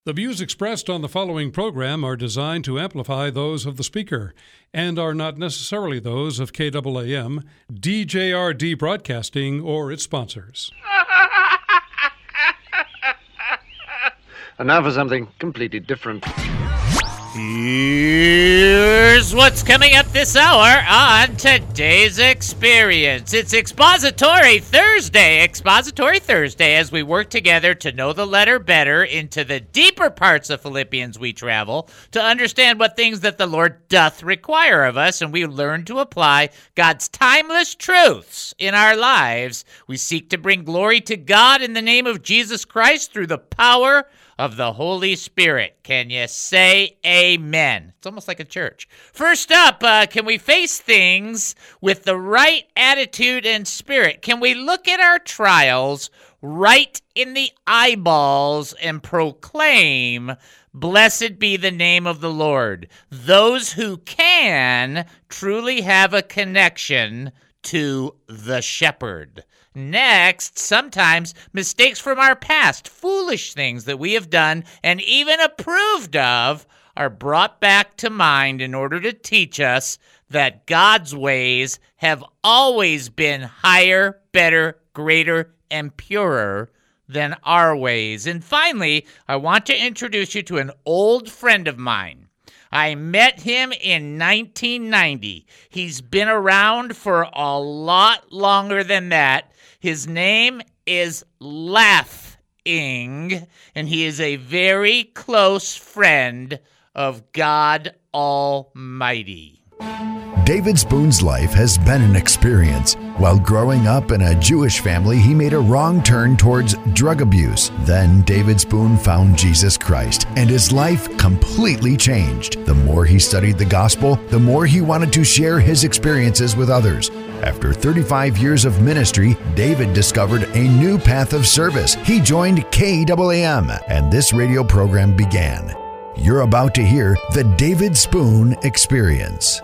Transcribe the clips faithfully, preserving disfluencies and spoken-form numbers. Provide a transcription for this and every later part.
The views expressed on the following program are designed to amplify those of the speaker and are not necessarily those of K A A M, D J R D Broadcasting, or its sponsors. And now for something completely different. Here's what's coming up this hour on today's experience. It's Expository Thursday, Expository Thursday, as we work together to know the letter better into the deeper parts of Philippians we travel, to understand what things that the Lord doth require of us, and we learn to apply God's timeless truths in our lives. We seek to bring glory to God in the name of Jesus Christ through the power of the Holy Spirit. Can you say amen? It's almost like a church. First up, uh, can we face things with the right attitude and spirit? Can we look at our trials right in the eyeballs and proclaim, "Blessed be the name of the Lord"? Those who can truly have a connection to the shepherd. Next, sometimes mistakes from our past, foolish things that we have done and even approved of, are brought back to mind in order to teach us that God's ways have always been higher, better, greater, and purer than our ways. And finally, I want to introduce you to an old friend of mine. I met him in nineteen ninety. He's been around for a lot longer than that. His name is Laughing, and he is a very close friend of God Almighty. David Spoon's life has been an experience. While growing up in a Jewish family, he made a wrong turn towards drug abuse. Then David Spoon found Jesus Christ, and his life completely changed. The more he studied the gospel, the more he wanted to share his experiences with others. After thirty-five years of ministry, David discovered a new path of service. He joined K A A M, and this radio program began. You're about to hear the David Spoon Experience.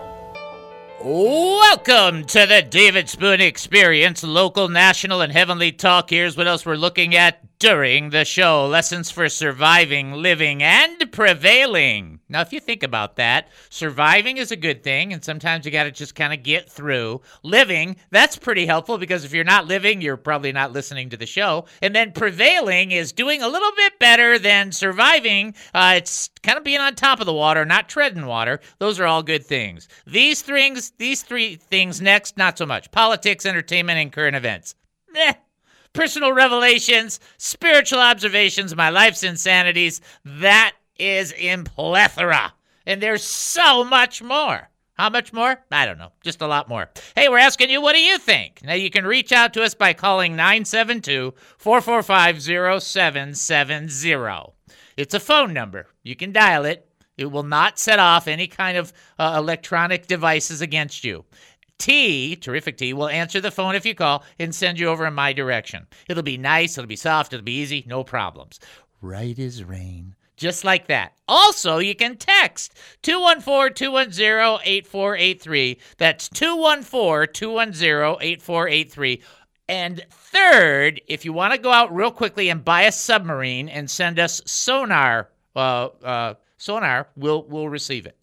Welcome to the David Spoon Experience, local, national, and heavenly talk. Here's what else we're looking at during the show. Lessons for surviving, living, and prevailing. Now, if you think about that, surviving is a good thing, and sometimes you got to just kind of get through. Living, that's pretty helpful, because if you're not living, you're probably not listening to the show. And then prevailing is doing a little bit better than surviving. Uh, it's kind of being on top of the water, not treading water. Those are all good things. These things, these three things next, not so much. Politics, entertainment, and current events. Meh. Personal revelations, spiritual observations, my life's insanities, that is in plethora. And there's so much more. How much more? I don't know. Just a lot more. Hey, we're asking you, what do you think? Now, you can reach out to us by calling nine seven two, four four five, zero seven seven zero. It's a phone number. You can dial it. It will not set off any kind of uh, electronic devices against you. T, Terrific T, will answer the phone if you call and send you over in my direction. It'll be nice, it'll be soft, it'll be easy, no problems. Right as rain. Just like that. Also, you can text two one four, two one zero, eight four eight three. That's two one four, two one zero, eight four eight three. And third, if you want to go out real quickly and buy a submarine and send us sonar, uh, uh, sonar, we'll, we'll receive it.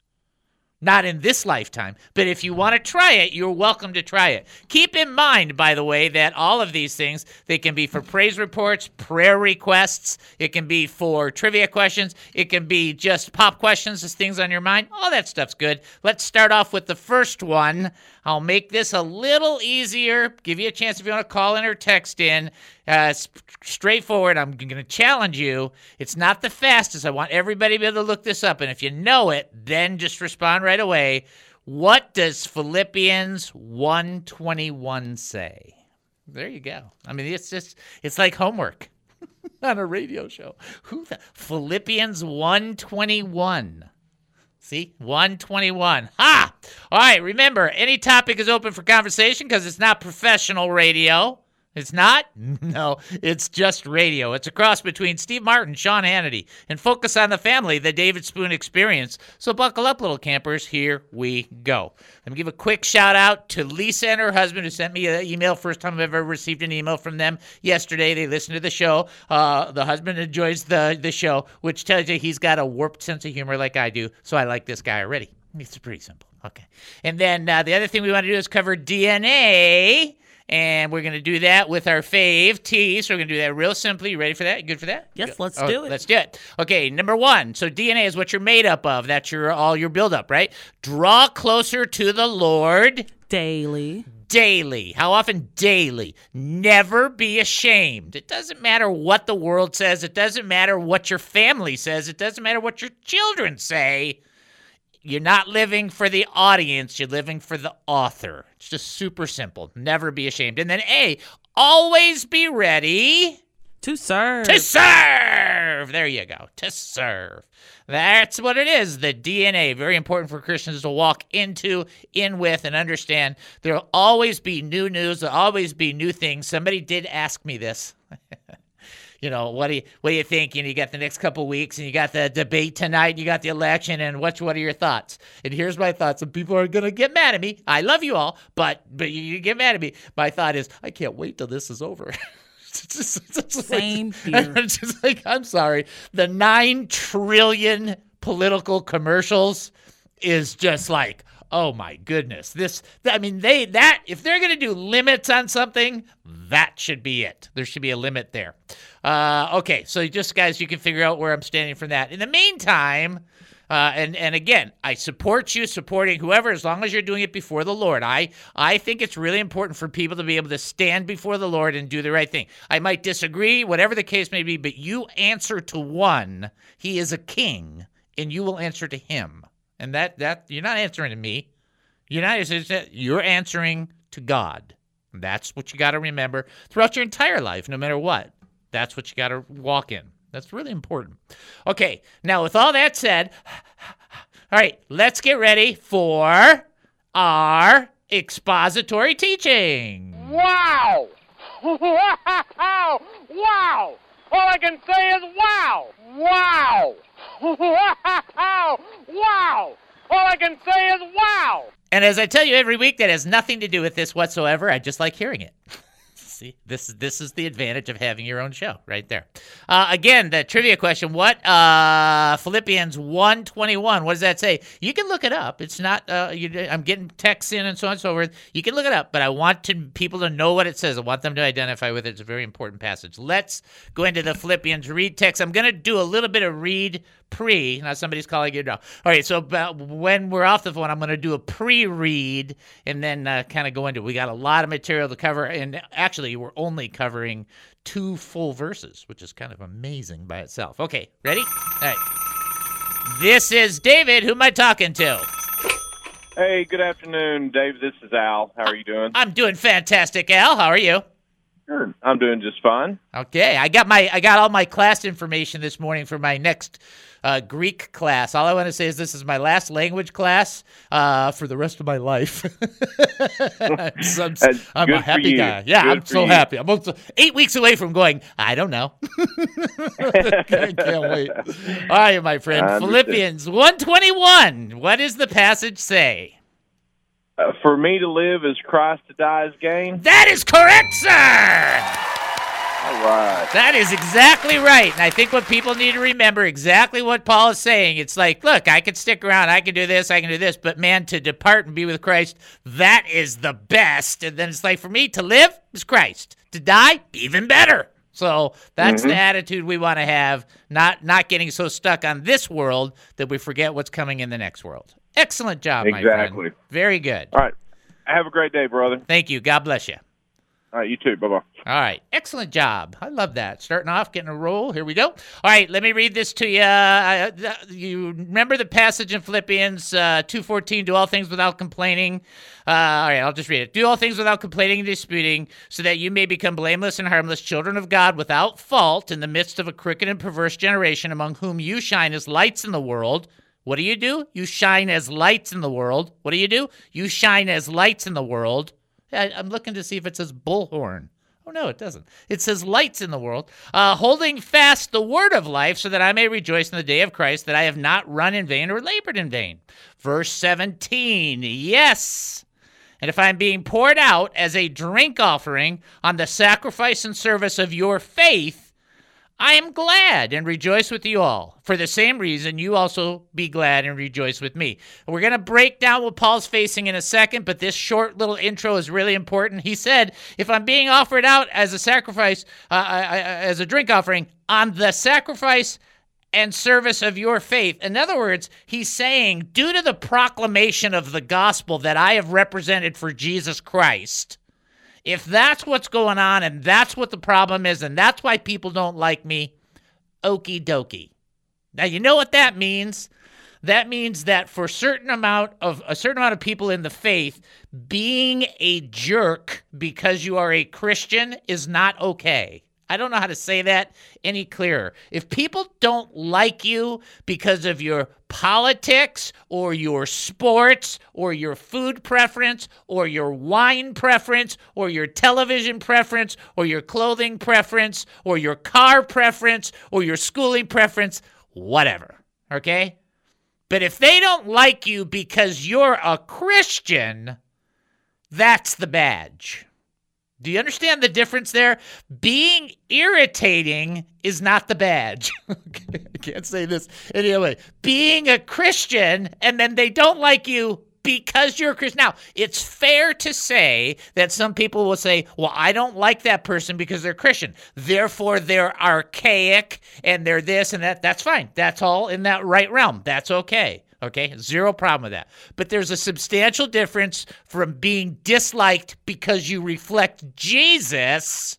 Not in this lifetime, but if you want to try it, you're welcome to try it. Keep in mind, by the way, that all of these things, they can be for praise reports, prayer requests, it can be for trivia questions, it can be just pop questions, as things on your mind. All that stuff's good. Let's start off with the first one. I'll make this a little easier, give you a chance if you want to call in or text in. Uh, straightforward. I'm going to challenge you. It's not the fastest. I want everybody to be able to look this up. And if you know it, then just respond right away. What does Philippians one twenty-one say? There you go. I mean, it's just, it's like homework on a radio show. Who the, Philippians one twenty-one. See, one twenty-one. Ha! All right, remember, any topic is open for conversation because it's not professional radio. It's not? No, it's just radio. It's a cross between Steve Martin, Sean Hannity, and Focus on the Family, the David Spoon Experience. So buckle up, little campers. Here we go. Let me give a quick shout out to Lisa and her husband who sent me an email. First time I've ever received an email from them yesterday. They listened to the show. Uh, the husband enjoys the, the show, which tells you he's got a warped sense of humor like I do. So I like this guy already. It's pretty simple. Okay. And then uh, the other thing we want to do is cover D N A. And we're going to do that with our fave T. So we're going to do that real simply. You ready for that? You good for that? Yes, Good. let's oh, do it. Let's do it. Okay, number one. So D N A is what you're made up of. That's your all your buildup, right? Draw closer to the Lord. Daily. Daily. How often? Daily. Never be ashamed. It doesn't matter what the world says. It doesn't matter what your family says. It doesn't matter what your children say. You're not living for the audience. You're living for the author. It's just super simple. Never be ashamed. And then A, always be ready To serve. to serve. There you go. To serve. That's what it is. The D N A. Very important for Christians to walk into, in with, and understand. There'll always be new news. There'll always be new things. Somebody did ask me this. You know, what do you what do you think? And you got the next couple of weeks, and you got the debate tonight, and you got the election, and what what are your thoughts? And here's my thoughts. And people are gonna get mad at me. I love you all, but but you, you get mad at me. My thought is, I can't wait till this is over. It's just, it's just Same like, here. It's just like, I'm sorry. The nine trillion political commercials is just like, oh my goodness. This, I mean, they, that, if they're going to do limits on something, that should be it. There should be a limit there. Uh, okay. So just guys, you can figure out where I'm standing from that. In the meantime, Uh, and, and again, I support you supporting whoever, as long as you're doing it before the Lord. I, I think it's really important for people to be able to stand before the Lord and do the right thing. I might disagree, whatever the case may be, but you answer to one. He is a king, and you will answer to him. And that, that you're not answering to me. You're not. You're answering to God. That's what you got to remember throughout your entire life, no matter what. That's what you got to walk in. That's really important. Okay, now with all that said, all right, let's get ready for our expository teaching. Wow! Wow! Wow! All I can say is wow! Wow! Wow! Wow! All I can say is wow! And as I tell you every week, that has nothing to do with this whatsoever. I just like hearing it. See, this is this is the advantage of having your own show right there. Uh, again, the trivia question, what uh, Philippians one twenty-one, what does that say? You can look it up. It's not, uh, you, I'm getting texts in and so on and so forth. You can look it up, but I want to, people to know what it says. I want them to identify with it. It's a very important passage. Let's go into the Philippians read text. I'm going to do a little bit of read pre. Now somebody's calling you now. All right, so about when we're off the phone, I'm going to do a pre-read and then uh, kind of go into it. We got a lot of material to cover, and actually we're only covering two full verses, which is kind of amazing by itself. Okay, ready? All right. This is David. Who am I talking to? Hey, good afternoon, Dave. This is Al. How are you doing? I'm doing fantastic, Al. How are you? Good. I'm doing just fine. Okay, I got my I got all my class information this morning for my next uh, Greek class. All I want to say is this is my last language class uh, for the rest of my life. So I'm, I'm a happy guy. Yeah, good I'm so you. happy. I'm also eight weeks away from going, I don't know. I can't wait. All right, my friend. Philippians one twenty-one. What does the passage say? Uh, for me to live is Christ, to die is gain. That is correct, sir. All right. That is exactly right. And I think what people need to remember, exactly what Paul is saying. It's like, look, I can stick around. I can do this. I can do this. But, man, to depart and be with Christ, that is the best. And then it's like, for me, to live is Christ. To die, even better. So that's mm-hmm. the attitude we want to have, not not getting so stuck on this world that we forget what's coming in the next world. Excellent job, exactly. my friend. Very good. All right. Have a great day, brother. Thank you. God bless you. All right, you too. Bye-bye. All right. Excellent job. I love that. Starting off, getting a roll. Here we go. All right. Let me read this to you. Uh, you remember the passage in Philippians uh, two fourteen, do all things without complaining. Uh, all right. I'll just read it. Do all things without complaining and disputing, so that you may become blameless and harmless, children of God without fault in the midst of a crooked and perverse generation, among whom you shine as lights in the world. What do you do? You shine as lights in the world. What do you do? You shine as lights in the world. I, I'm looking to see if it says bullhorn Oh, no, it doesn't. It says lights in the world, uh, holding fast the word of life so that I may rejoice in the day of Christ, that I have not run in vain or labored in vain. Verse seventeen, yes. And if I'm being poured out as a drink offering on the sacrifice and service of your faith, I am glad and rejoice with you all. For the same reason, you also be glad and rejoice with me. We're going to break down what Paul's facing in a second, but this short little intro is really important. He said, if I'm being offered out as a sacrifice, uh, I, I, as a drink offering, on the sacrifice and service of your faith. In other words, he's saying, due to the proclamation of the gospel that I have represented for Jesus Christ, if that's what's going on and that's what the problem is and that's why people don't like me, okie dokie. Now, you know what that means? That means that for a certain amount of a certain amount of people in the faith, being a jerk because you are a Christian is not okay. I don't know how to say that any clearer. If people don't like you because of your politics or your sports or your food preference or your wine preference or your television preference or your clothing preference or your car preference or your schooling preference, whatever, okay? But if they don't like you because you're a Christian, that's the badge. Do you understand the difference there? Being irritating is not the badge. I can't say this anyway. Being a Christian and then they don't like you because you're a Christian. Now, it's fair to say that some people will say, well, I don't like that person because they're Christian. Therefore, they're archaic and they're this and that. That's fine. That's all in that right realm. That's okay. Okay, zero problem with that. But there's a substantial difference from being disliked because you reflect Jesus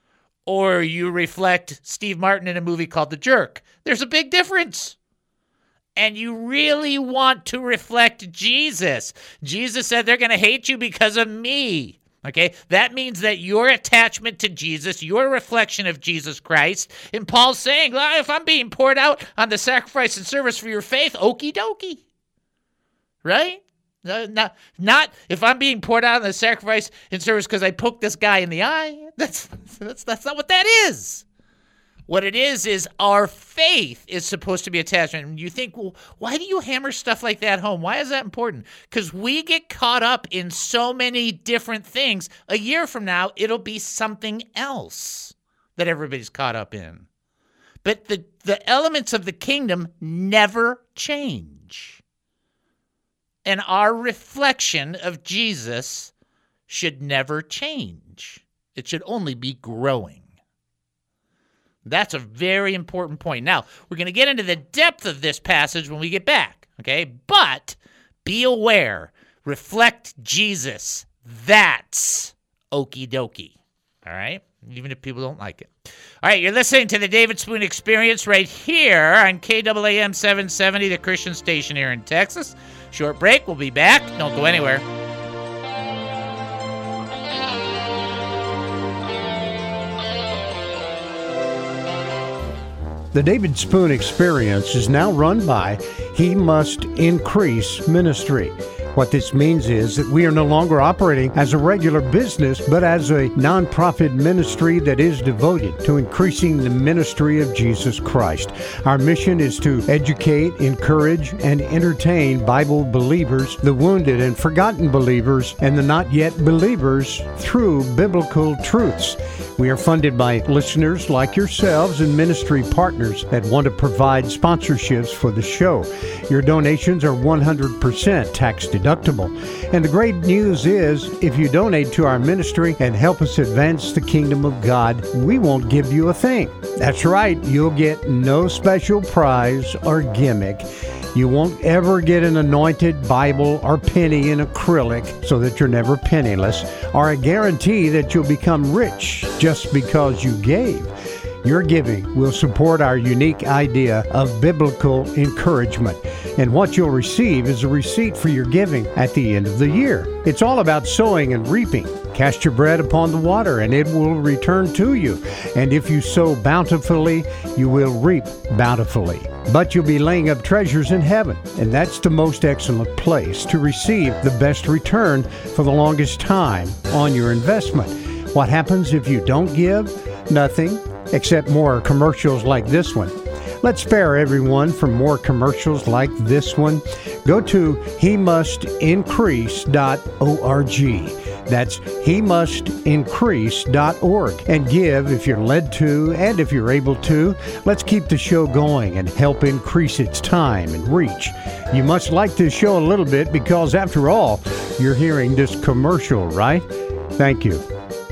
or you reflect Steve Martin in a movie called The Jerk. There's a big difference. And you really want to reflect Jesus. Jesus said they're going to hate you because of me. Okay, that means that your attachment to Jesus, your reflection of Jesus Christ, and Paul's saying, well, if I'm being poured out on the sacrifice and service for your faith, okie dokie, right? Uh, not, not if I'm being poured out on the sacrifice and service because I poked this guy in the eye. That's that's that's not what that is. What it is is our faith is supposed to be attachment. And you think, well, why do you hammer stuff like that home? Why is that important? Because we get caught up in so many different things. A year from now, it'll be something else that everybody's caught up in. But the, the elements of the kingdom never change. And our reflection of Jesus should never change. It should only be growing. That's a very important point. Now, we're going to get into the depth of this passage when we get back, okay? But be aware, reflect Jesus. That's okie dokie, all right? Even if people don't like it. All right, you're listening to the David Spoon Experience right here on K A A M seven seventy, the Christian station here in Texas. Short break. We'll be back. Don't go anywhere. The David Spoon Experience is now run by He Must Increase Ministry. What this means is that we are no longer operating as a regular business, but as a nonprofit ministry that is devoted to increasing the ministry of Jesus Christ. Our mission is to educate, encourage, and entertain Bible believers, the wounded and forgotten believers, and the not yet believers through biblical truths. We are funded by listeners like yourselves and ministry partners that want to provide sponsorships for the show. Your donations are one hundred percent tax deductible. And the great news is, if you donate to our ministry and help us advance the kingdom of God, we won't give you a thing. That's right, you'll get no special prize or gimmick. You won't ever get an anointed Bible or penny in acrylic so that you're never penniless, or a guarantee that you'll become rich just because you gave. Your giving will support our unique idea of biblical encouragement. And what you'll receive is a receipt for your giving at the end of the year. It's all about sowing and reaping. Cast your bread upon the water, and it will return to you. And if you sow bountifully, you will reap bountifully. But you'll be laying up treasures in heaven, and that's the most excellent place to receive the best return for the longest time on your investment. What happens if you don't give? Nothing, except more commercials like this one. Let's spare everyone from more commercials like this one. Go to he must increase dot org. That's he must increase dot org and give if you're led to and if you're able to. Let's keep the show going and help increase its time and reach. You must like this show a little bit because, after all, you're hearing this commercial, right? Thank you.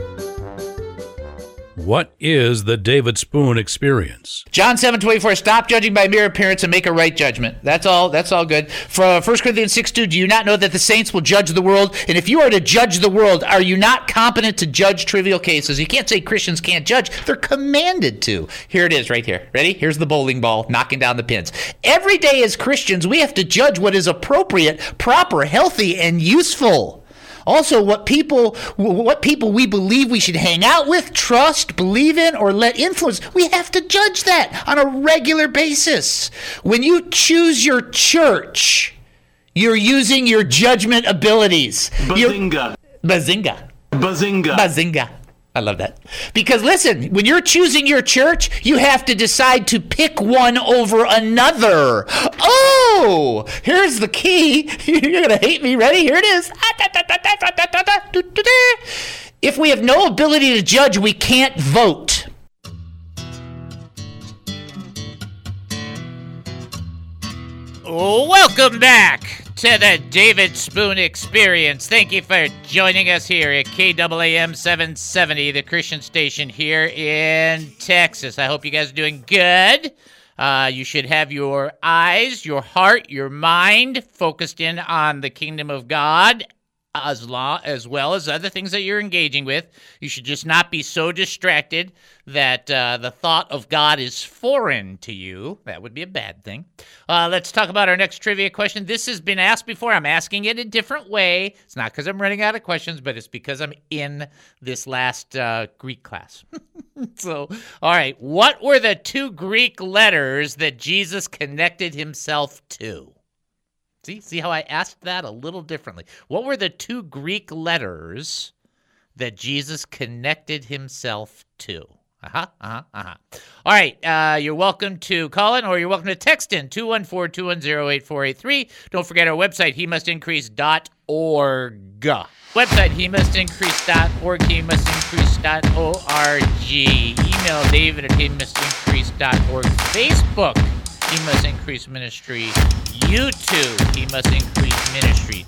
What is the David Spoon Experience? John seven twenty-four, stop judging by mere appearance and make a right judgment. That's all. That's all good. For First Corinthians six two, do you not know that the saints will judge the world? And if you are to judge the world, are you not competent to judge trivial cases? You can't say Christians can't judge. They're commanded to. Here it is right here. Ready? Here's the bowling ball knocking down the pins. Every day as Christians, we have to judge what is appropriate, proper, healthy, and useful. Also, what people what people we believe we should hang out with, trust, believe in, or let influence, we have to judge that on a regular basis. When you choose your church, you're using your judgment abilities. Bazinga. You're, bazinga. Bazinga. Bazinga. I love that. Because listen, when you're choosing your church, you have to decide to pick one over another. Oh, here's the key. You're going to hate me. Ready? Here it is. If we have no ability to judge, we can't vote. Welcome back to the David Spoon Experience. Thank you for joining us here at K A A M seven seventy, the Christian station here in Texas. I hope you guys are doing good. Uh, you should have your eyes, your heart, your mind focused in on the kingdom of God, as long, as well as other things that you're engaging with. You should just not be so distracted that uh, the thought of God is foreign to you. That would be a bad thing. Uh, let's talk about our next trivia question. This has been asked before. I'm asking it a different way. It's not because I'm running out of questions, but it's because I'm in this last uh, Greek class. So, all right. What were the two Greek letters that Jesus connected himself to? See, see how I asked that a little differently. What were the two Greek letters that Jesus connected himself to? Uh-huh, uh-huh, uh-huh. All right, uh, you're welcome to call in or you're welcome to text in two one four, two one zero, eight four eight three. Don't forget our website, he must increase dot org. Website, he must increase dot org, he must increase dot org. Email David at he must increase dot org. Facebook, He Must Increase Ministry. YouTube, He Must Increase Ministry.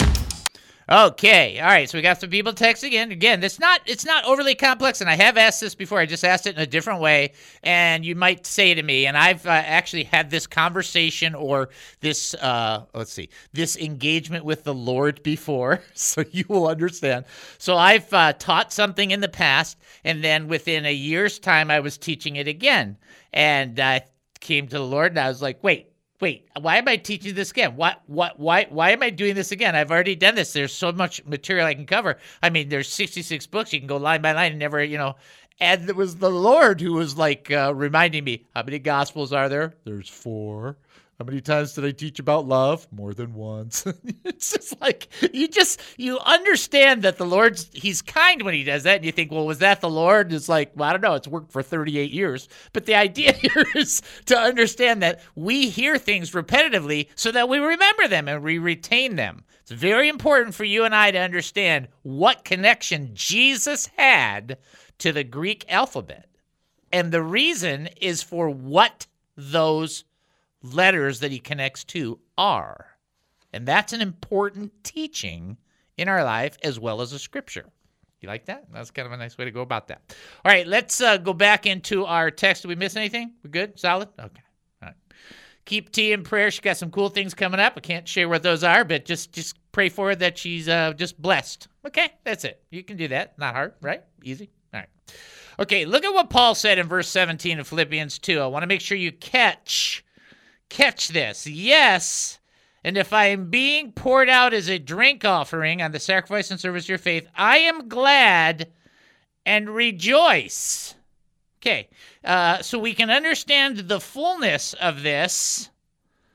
Okay, all right, so we got some people texting in. Again, it's not it's not overly complex, and I have asked this before. I just asked it in a different way, and you might say to me, and I've uh, actually had this conversation or this, uh, let's see, this engagement with the Lord before, so you will understand. So I've uh, taught something in the past, and then within a year's time, I was teaching it again, and I came to the Lord, and I was like, wait, Wait, why am I teaching this again? What, what, why, why am I doing this again? I've already done this. There's so much material I can cover. I mean, there's sixty-six books. You can go line by line and never, you know. And it was the Lord who was like uh, reminding me, how many gospels are there? There's four. How many times did I teach about love? More than once. It's just like, you just, you understand that the Lord's, he's kind when he does that. And you think, well, was that the Lord? It's like, well, I don't know. It's worked for thirty-eight years. But the idea here is to understand that we hear things repetitively so that we remember them and we retain them. It's very important for you and I to understand what connection Jesus had to the Greek alphabet. And the reason is for what those letters that he connects to are. And that's an important teaching in our life as well as a scripture. You like that? That's kind of a nice way to go about that. All right, let's uh, go back into our text. Did we miss anything? We good? Solid? Okay. All right. Keep T in prayer. She's got some cool things coming up. I can't share what those are, but just, just pray for her that she's uh, just blessed. Okay, that's it. You can do that. Not hard, right? Easy. All right. Okay, look at what Paul said in verse seventeen of Philippians two. I want to make sure you catch Catch this. Yes, and if I am being poured out as a drink offering on the sacrifice and service of your faith, I am glad and rejoice. Okay, uh, so we can understand the fullness of this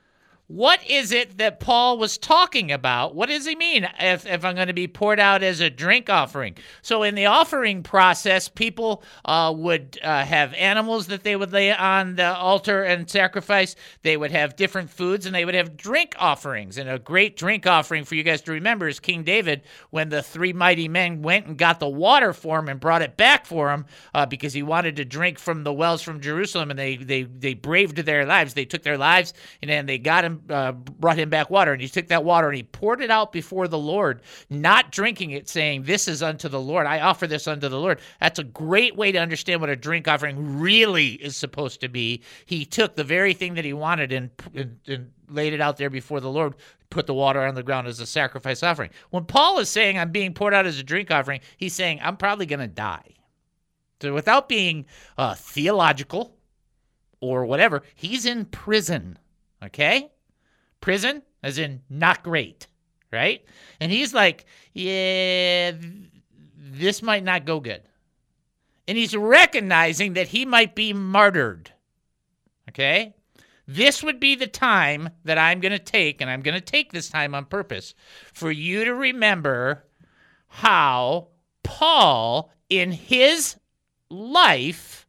What is it that Paul was talking about? What does he mean if, if I'm going to be poured out as a drink offering? So in the offering process, people uh, would uh, have animals that they would lay on the altar and sacrifice. They would have different foods, and they would have drink offerings. And a great drink offering for you guys to remember is King David, when the three mighty men went and got the water for him and brought it back for him uh, because he wanted to drink from the wells from Jerusalem, and they, they, they braved their lives. They took their lives, and then they got him Uh, brought him back water, and he took that water and he poured it out before the Lord, not drinking it, saying, "This is unto the Lord. I offer this unto the Lord." That's a great way to understand what a drink offering really is supposed to be. He took the very thing that he wanted and, and, and laid it out there before the Lord, put the water on the ground as a sacrifice offering. When Paul is saying, "I'm being poured out as a drink offering," he's saying, I'm probably going to die. So without being uh, theological or whatever, he's in prison, okay? Prison, as in not great, right? And he's like, yeah, this might not go good. And he's recognizing that he might be martyred, okay? This would be the time that I'm going to take, and I'm going to take this time on purpose, for you to remember how Paul, in his life,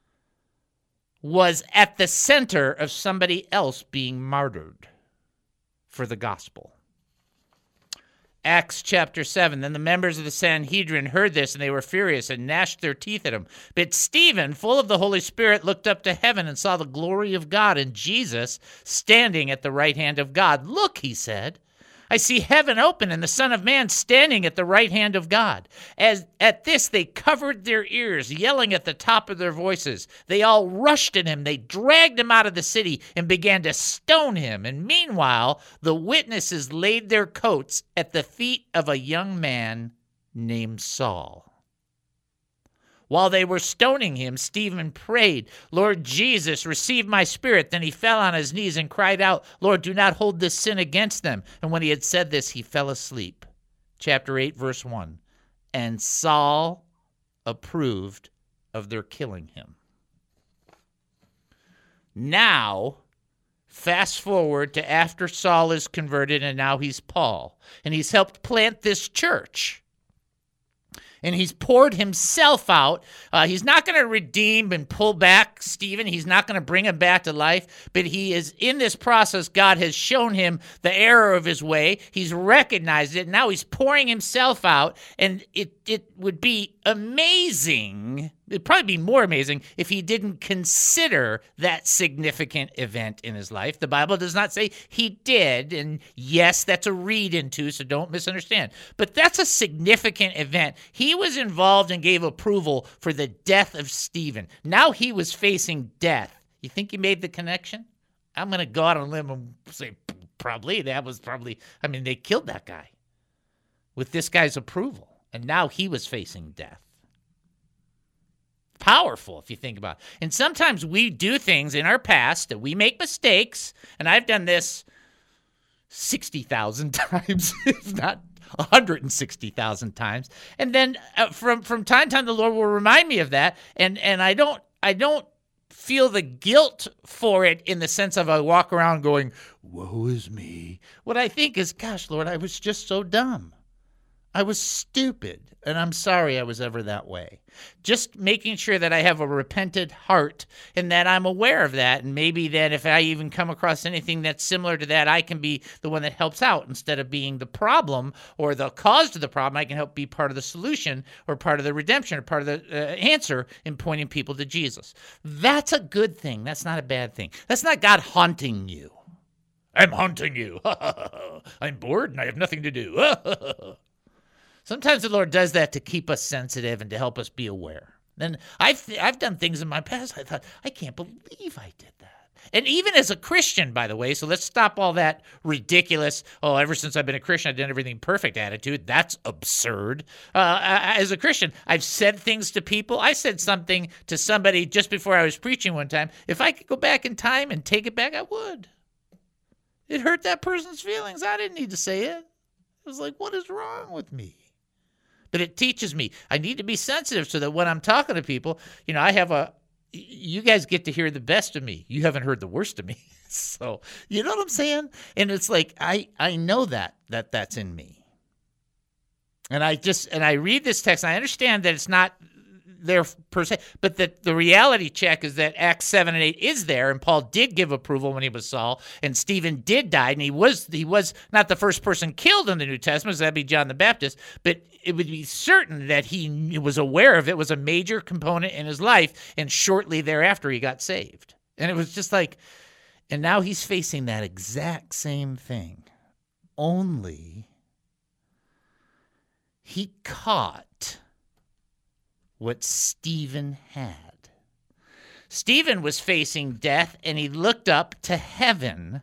was at the center of somebody else being martyred for the gospel. Acts chapter seven. Then the members of the Sanhedrin heard this, and they were furious and gnashed their teeth at him. But Stephen, full of the Holy Spirit, looked up to heaven and saw the glory of God and Jesus standing at the right hand of God. "Look," he said, "I see heaven open and the Son of Man standing at the right hand of God." As at this, they covered their ears, yelling at the top of their voices. They all rushed at him. They dragged him out of the city and began to stone him. And meanwhile, the witnesses laid their coats at the feet of a young man named Saul. While they were stoning him, Stephen prayed, "Lord Jesus, receive my spirit." Then he fell on his knees and cried out, "Lord, do not hold this sin against them." And when he had said this, he fell asleep. Chapter eight, verse one. And Saul approved of their killing him. Now, fast forward to after Saul is converted, and now he's Paul. And he's helped plant this church. And he's poured himself out. Uh, he's not going to redeem and pull back Stephen. He's not going to bring him back to life. But he is in this process. God has shown him the error of his way. He's recognized it. Now he's pouring himself out. And it, it would be amazing. It'd probably be more amazing if he didn't consider that significant event in his life. The Bible does not say he did. And yes, that's a read into, so don't misunderstand. But that's a significant event. He was involved and gave approval for the death of Stephen. Now he was facing death. You think he made the connection? I'm going to go out on a limb and say probably. That was probably, I mean, they killed that guy with this guy's approval. And now he was facing death. Powerful, if you think about it. And sometimes we do things in our past that we make mistakes, and I've done this sixty thousand times, if not one hundred sixty thousand times. And then uh, from from time to time, the Lord will remind me of that, and and I don't I don't feel the guilt for it in the sense of I walk around going, "Woe is me." What I think is, gosh, Lord, I was just so dumb. I was stupid, and I'm sorry I was ever that way. Just making sure that I have a repentant heart and that I'm aware of that, and maybe that if I even come across anything that's similar to that, I can be the one that helps out instead of being the problem or the cause to the problem. I can help be part of the solution or part of the redemption or part of the uh, answer in pointing people to Jesus. That's a good thing. That's not a bad thing. That's not God haunting you. I'm haunting you. I'm bored and I have nothing to do. Sometimes the Lord does that to keep us sensitive and to help us be aware. And I've I've done things in my past. I thought, I can't believe I did that. And even as a Christian, by the way, so let's stop all that ridiculous, oh, ever since I've been a Christian, I've done everything perfect attitude. That's absurd. Uh, as a Christian, I've said things to people. I said something to somebody just before I was preaching one time. If I could go back in time and take it back, I would. It hurt that person's feelings. I didn't need to say it. It was like, what is wrong with me? But it teaches me I need to be sensitive so that when I'm talking to people, you know, I have a, you guys get to hear the best of me. You haven't heard the worst of me. So, you know what I'm saying? And it's like, I, I know that, that that's in me. And I just, and I read this text, and I understand that it's not there per se, but that the reality check is that Acts seven and eight is there, and Paul did give approval when he was Saul, and Stephen did die, and he was, he was not the first person killed in the New Testament, so that'd be John the Baptist, but it would be certain that he was aware of it, was a major component in his life, and shortly thereafter he got saved. And it was just like, and now he's facing that exact same thing, only he caught what Stephen had. Stephen was facing death, and he looked up to heaven,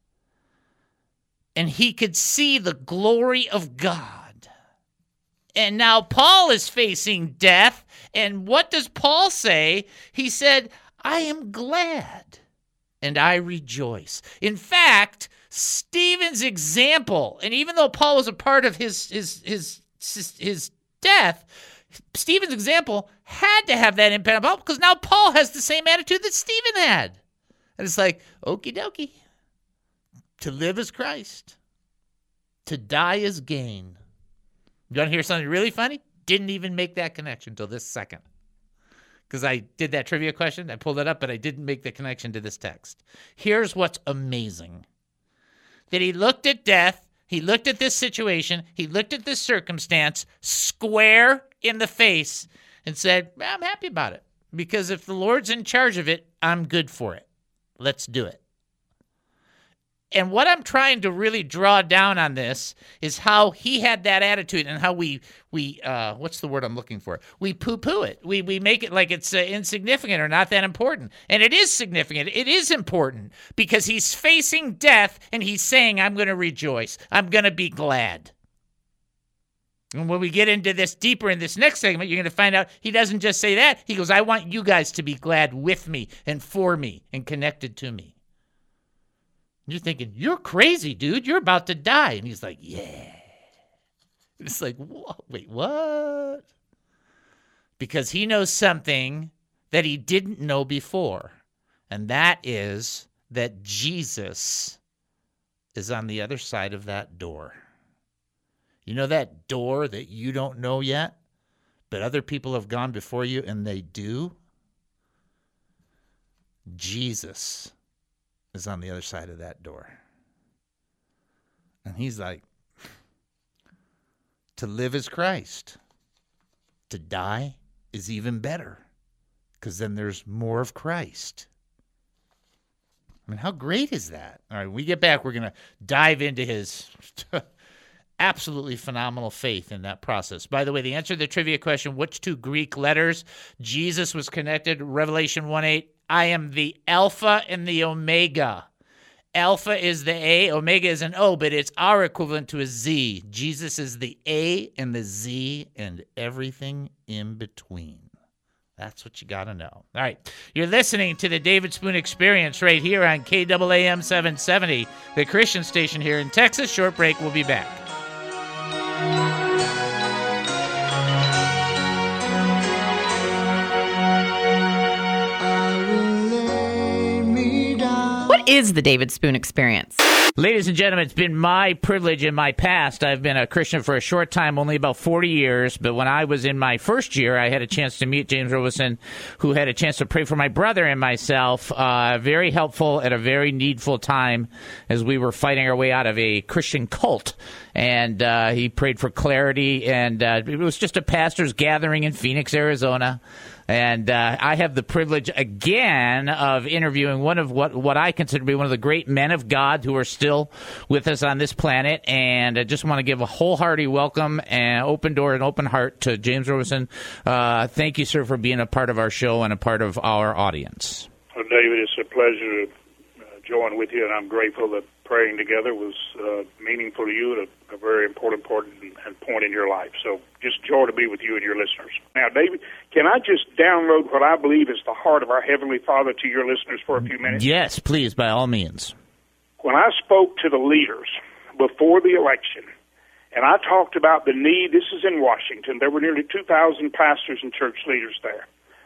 and he could see the glory of God. And now Paul is facing death, and what does Paul say? He said, I am glad, and I rejoice. In fact, Stephen's example, and even though Paul was a part of his his his his, his death, Stephen's example had to have that impact on Paul, because now Paul has the same attitude that Stephen had. And it's like, okie dokie. To live is Christ. To die is gain. You want to hear something really funny? Didn't even make that connection until this second. Because I did that trivia question. I pulled it up, but I didn't make the connection to this text. Here's what's amazing. That he looked at death. He looked at this situation. He looked at this circumstance square in the face and said, I'm happy about it. Because if the Lord's in charge of it, I'm good for it. Let's do it. And what I'm trying to really draw down on this is how he had that attitude, and how we, we uh, what's the word I'm looking for? We poo-poo it. We we make it like it's uh, insignificant or not that important. And it is significant. It is important, because he's facing death, and he's saying, I'm going to rejoice. I'm going to be glad. And when we get into this deeper in this next segment, you're going to find out he doesn't just say that. He goes, I want you guys to be glad with me and for me and connected to me. You're thinking, you're crazy, dude. You're about to die. And he's like, yeah. It's like, wait, what? Because he knows something that he didn't know before. And that is that Jesus is on the other side of that door. You know that door that you don't know yet, but other people have gone before you and they do? Jesus is on the other side of that door. And he's like, to live is Christ. To die is even better, because then there's more of Christ. I mean, how great is that? All right, when we get back, we're going to dive into his absolutely phenomenal faith in that process. By the way, the answer to the trivia question, which two Greek letters Jesus was connected, Revelation one eight, I am the Alpha and the Omega. Alpha is the A, Omega is an O, but it's our equivalent to a Z. Jesus is the A and the Z and everything in between. That's what you got to know. All right, you're listening to the David Spoon Experience right here on K A A M seven seventy, the Christian station here in Texas. Short break, we'll be back. What is the David Spoon Experience? Ladies and gentlemen, it's been my privilege in my past. I've been a Christian for a short time, only about forty years. But when I was in my first year, I had a chance to meet James Robeson, who had a chance to pray for my brother and myself. Uh, very helpful at a very needful time as we were fighting our way out of a Christian cult. And uh, he prayed for clarity. And uh, it was just a pastor's gathering in Phoenix, Arizona. And uh, I have the privilege again of interviewing one of what, what I consider to be one of the great men of God who are still with us on this planet. And I just want to give a wholehearted welcome and open door and open heart to James Robeson. Uh, thank you, sir, for being a part of our show and a part of our audience. Well, David, it's a pleasure to uh, join with you, and I'm grateful that praying together was uh, meaningful to you at a, a very important part and point in your life. So just joy to be with you and your listeners. Now, David, can I just download what I believe is the heart of our Heavenly Father to your listeners for a few minutes? Yes, please, by all means. When I spoke to the leaders before the election, and I talked about the need, this is in Washington, there were nearly two thousand pastors and church leaders there.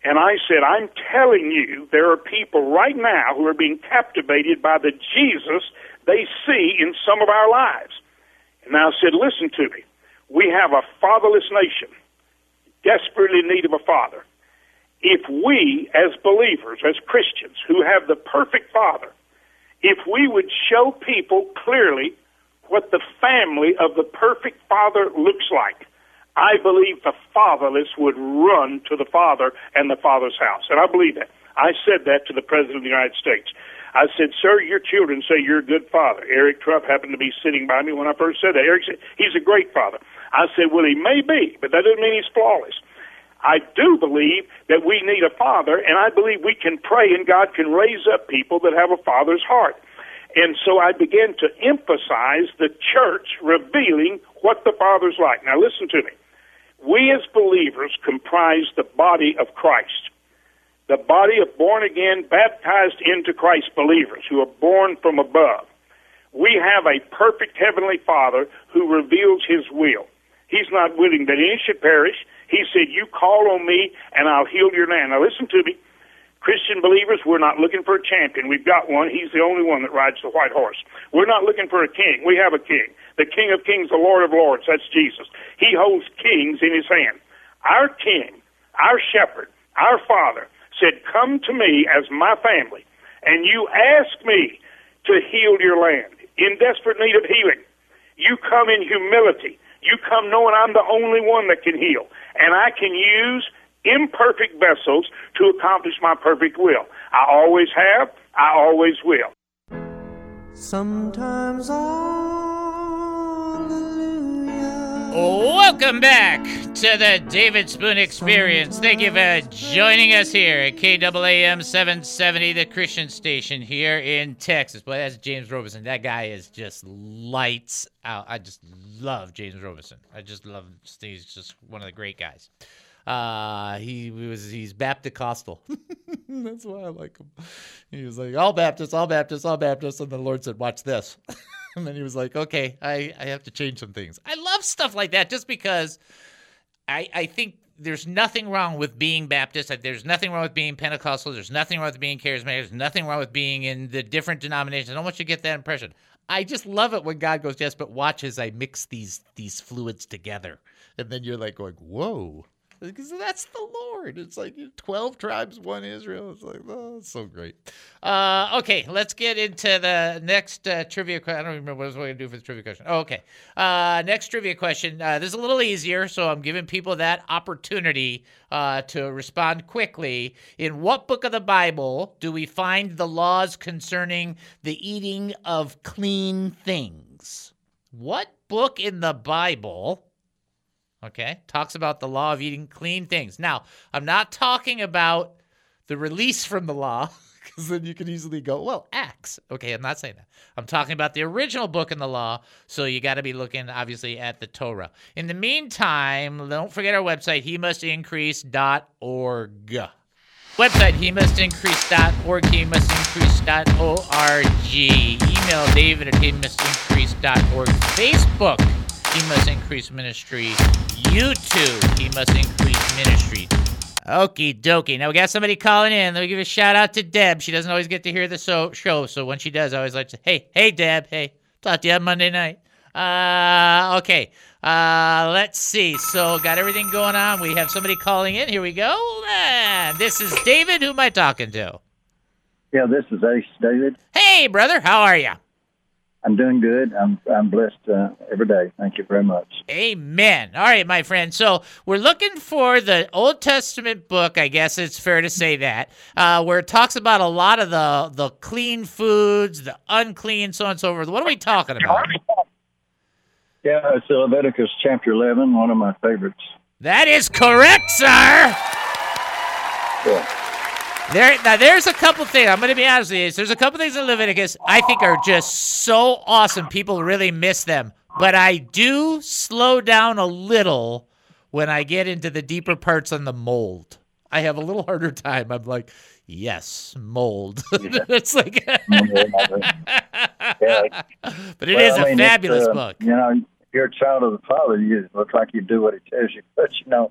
And I said, I'm telling you, there are people right now who are being captivated by the Jesus they see in some of our lives. And I said, listen to me. We have a fatherless nation, desperately in need of a father. If we, as believers, as Christians, who have the perfect father, if we would show people clearly what the family of the perfect father looks like, I believe the fatherless would run to the father and the father's house. And I believe that. I said that to the President of the United States. I said, sir, your children say you're a good father. Eric Trupp happened to be sitting by me when I first said that. Eric said, he's a great father. I said, well, he may be, but that doesn't mean he's flawless. I do believe that we need a father, and I believe we can pray and God can raise up people that have a father's heart. And so I began to emphasize the church revealing what the Father's like. Now listen to me. We as believers comprise the body of Christ, the body of born-again, baptized into Christ believers who are born from above. We have a perfect heavenly Father who reveals his will. He's not willing that any should perish. He said, you call on me and I'll heal your land. Now listen to me. Christian believers, we're not looking for a champion. We've got one. He's the only one that rides the white horse. We're not looking for a king. We have a king. The King of Kings, the Lord of Lords. That's Jesus. He holds kings in his hand. Our king, our shepherd, our father said, come to me as my family, and you ask me to heal your land. In desperate need of healing, you come in humility. You come knowing I'm the only one that can heal, and I can use imperfect vessels to accomplish my perfect will. I always have, I always will. Sometimes hallelujah. Welcome back to the David Spoon Experience. Thank you for joining us here at K A A M seven seventy, the Christian station here in Texas. Boy, that's James Robison. That guy is just lights out. I just love James Robison. I just love, he's just one of the great guys. Uh, he was, he's Baptist-costal. That's why I like him. He was like, all Baptists, all Baptists, all Baptists. And the Lord said, watch this. And then he was like, okay, I, I have to change some things. I love stuff like that just because I, I think there's nothing wrong with being Baptist. There's nothing wrong with being Pentecostal. There's nothing wrong with being charismatic. There's nothing wrong with being in the different denominations. I don't want you to get that impression. I just love it when God goes, yes, but watch as I mix these, these fluids together. And then you're like going, whoa. Because that's the Lord. It's like twelve tribes, one Israel. It's like, oh, it's so great. Uh, okay, let's get into the next uh, trivia question. I don't remember what I was going to do for the trivia question. Oh, okay. Uh, next trivia question. Uh, this is a little easier, so I'm giving people that opportunity uh, to respond quickly. In what book of the Bible do we find the laws concerning the eating of clean things? What book in the Bible... Okay, talks about the law of eating clean things. Now, I'm not talking about the release from the law, because then you could easily go, well, Acts. Okay, I'm not saying that. I'm talking about the original book in the law, so you got to be looking, obviously, at the Torah. In the meantime, don't forget our website, he must increase dot org. Website, he must increase dot org, he must increase dot org. Email David at he must increase dot org. Facebook, He Must Increase Ministry. YouTube, He Must Increase Ministry. Okie dokie. Now we got somebody calling in. Let me give a shout out to Deb. She doesn't always get to hear the so- show, so when she does, I always like to say, hey, hey, Deb, hey, talk to you on Monday night. Uh, okay. Uh, let's see. So got everything going on. We have somebody calling in. Here we go. Uh, this is David. Who am I talking to? Yeah, this is Ace David. Hey, brother. How are you? I'm doing good. I'm I'm blessed uh, every day. Thank you very much. Amen. All right, my friend. So we're looking for the Old Testament book, I guess it's fair to say that, uh, where it talks about a lot of the, the clean foods, the unclean, so on and so forth. What are we talking about? Yeah, it's Leviticus chapter eleven, one of my favorites. That is correct, sir. Yeah. There, now there's a couple things. I'm going to be honest with you. There's a couple things in Leviticus I think are just so awesome. People really miss them. But I do slow down a little when I get into the deeper parts on the mold. I have a little harder time. I'm like, yes, mold. It's like, yeah. But it well, is a I mean, fabulous uh, book. You know, if you're a child of the Father, you look like you do what He tells you. But you know,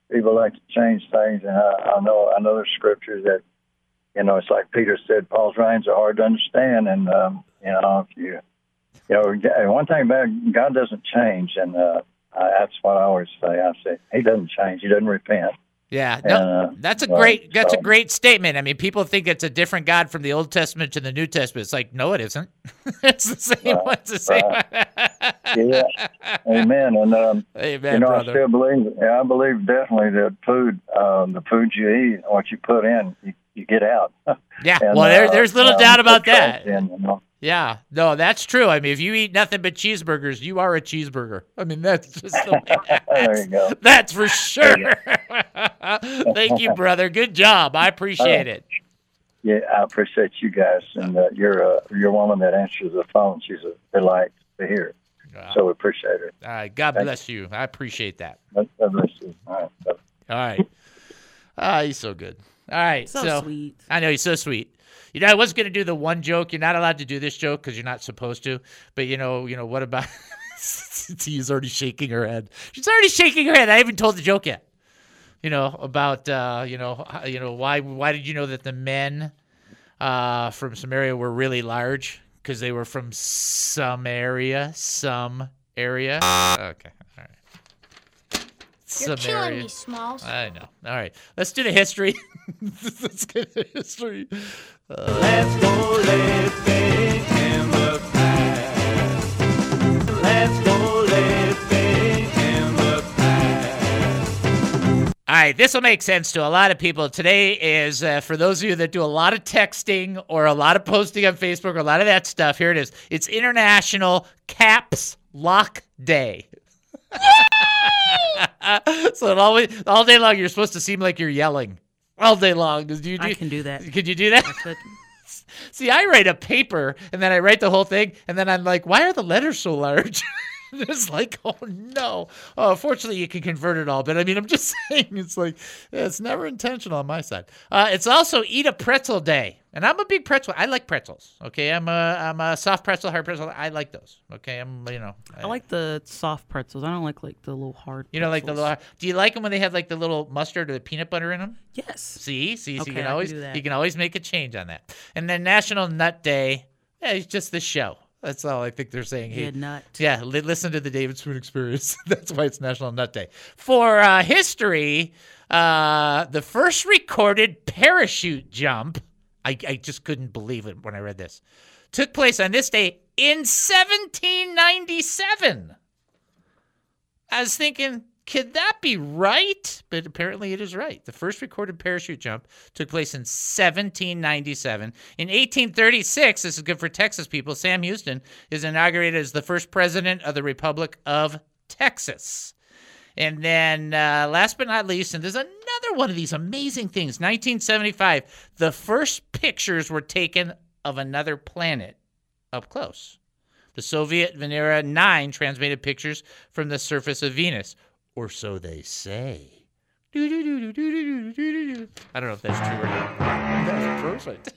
people like to change things, and I, I know I know there's scriptures that, you know, it's like Peter said, Paul's writings are hard to understand, and um, you know, if you, you know, one thing about God doesn't change, and uh, I, that's what I always say. I say He doesn't change. He doesn't repent. Yeah, no, uh, that's a well, great that's so. a great statement. I mean, people think it's a different God from the Old Testament to the New Testament. It's like, no, it isn't. It's the same. Right, It's the same. right. Yeah, amen. And um, amen, you know, brother. I still believe. Yeah, I believe definitely that food, um, the food you eat, what you put in, you, you get out. Yeah, and, well, there, uh, there's little um, doubt about put that. trash in, you know. Yeah, no, that's true. I mean, if you eat nothing but cheeseburgers, you are a cheeseburger. I mean, that's just the way There you go. that's for sure. Thank you, brother. Good job. I appreciate Uh, it. Yeah, I appreciate you guys, and uh, you're a you're a woman that answers the phone. She's a delight to hear. Wow. So we appreciate it. All right, God Thank bless you. I appreciate that. God bless you. All right. Bye. All right. Ah, he's so good. All right. So sweet. I know, he's so sweet. You know, I was going to do the one joke. You're not allowed to do this joke because you're not supposed to. But, you know, you know what about She's already shaking her head. She's already shaking her head. I haven't told the joke yet. You know, about, uh, you know, how- you know why why did you know that the men uh, from Samaria were really large? Because they were from some area. Some area. Okay. All right. You're Some killing area. me, Smalls. I know. All right. Let's do the history. Let's get the history. Uh, Let's go living in the past. Let's go living in the past. All right, this will make sense to a lot of people. Today is, uh, for those of you that do a lot of texting or a lot of posting on Facebook or a lot of that stuff, here it is. It's International Caps Lock Day. So it always, all day long, you're supposed to seem like you're yelling. All day long. Do you do, I can do that. Could you do that? See, I write a paper, and then I write the whole thing, and then I'm like, why are the letters so large? It's like, oh, no. Oh, fortunately, you can convert it all. But, I mean, I'm just saying, it's like, yeah, it's never intentional on my side. Uh, it's also Eat a Pretzel Day. And I'm a big pretzel. I like pretzels, okay? I'm a, I'm a soft pretzel, hard pretzel. I like those, okay? I'm, you know. I like the soft pretzels. I don't like like the little hard. You know, like the little. Do you like them when they have like the little mustard or the peanut butter in them? Yes. See, see, so Okay, you can I can always do that. you can always make a change on that. And then National Nut Day. Yeah, it's just the show. That's all I think they're saying. Yeah, nut. Yeah, li- listen to the David Spoon Experience. That's why it's National Nut Day. For uh, history, uh, the first recorded parachute jump. I, I just couldn't believe it when I read this. Took place on this day in seventeen ninety-seven. I was thinking, could that be right? But apparently it is right. The first recorded parachute jump took place in seventeen ninety-seven. In eighteen thirty-six, this is good for Texas people, Sam Houston is inaugurated as the first president of the Republic of Texas. And then uh, last but not least, and there's another one of these amazing things, nineteen seventy-five, the first pictures were taken of another planet up close. The Soviet Venera nine transmitted pictures from the surface of Venus, or so they say. I don't know if that's true or not. That's perfect.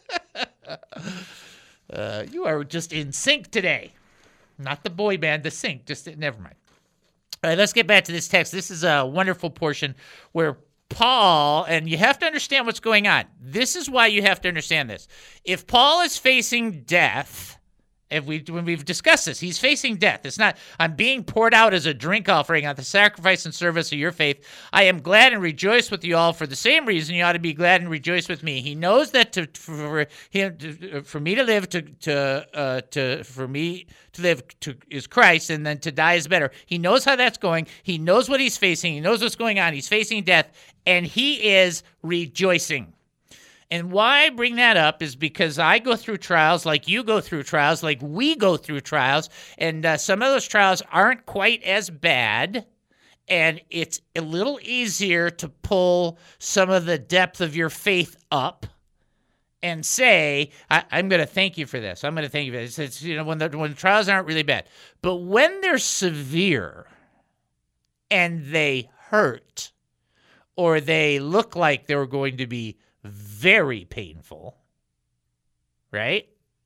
uh, you are just in sync today. Not the boy band, the sync. Just never mind. All right, let's get back to this text. This is a wonderful portion where Paul, and you have to understand what's going on. This is why you have to understand this. If Paul is facing death, if we when we've discussed this, he's facing death. It's not, I'm being poured out as a drink offering on the sacrifice and service of your faith. I am glad and rejoice with you all for the same reason you ought to be glad and rejoice with me. He knows that to for him to, for me to live to to uh, to for me to live to is Christ, and then to die is better. He knows how that's going. He knows what he's facing. He knows what's going on. He's facing death, and he is rejoicing. And why I bring that up is because I go through trials like you go through trials, like we go through trials, and uh, some of those trials aren't quite as bad, and it's a little easier to pull some of the depth of your faith up and say, I, I'm going to thank you for this. I'm going to thank you for this. It's, you know, when the, when the trials aren't really bad. But when they're severe and they hurt, or they look like they're going to be very painful, right?